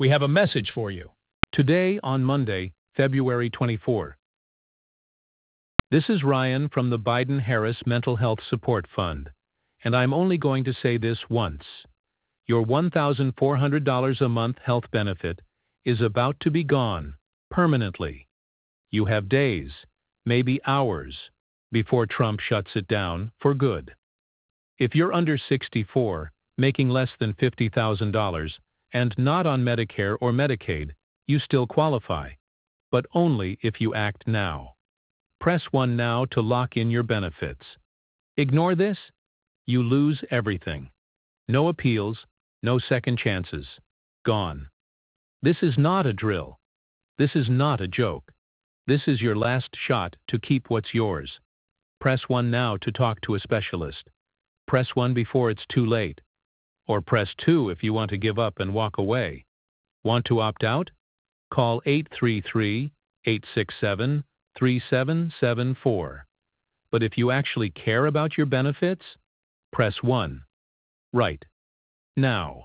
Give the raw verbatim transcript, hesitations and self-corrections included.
We have a message for you. Today on Monday, February twenty-fourth. This is Ryan from the Biden-Harris Mental Health Support Fund, and I'm only going to say this once. Your one thousand four hundred dollars a month health benefit is about to be gone, permanently. You have days, maybe hours, before Trump shuts it down for good. If you're under sixty-four, making less than fifty thousand dollars, and not on Medicare or Medicaid, you still qualify, but only if you act now. Press one now to lock in your benefits. Ignore this, you lose everything. No appeals, no second chances. Gone. This is not a drill. This is not a joke. This is your last shot to keep what's yours. Press one now to talk to a specialist. Press one before it's too late. Or press two if you want to give up and walk away. Want to opt out? Call eight three three, eight six seven, three seven seven four. But if you actually care about your benefits, press one. Right. Now.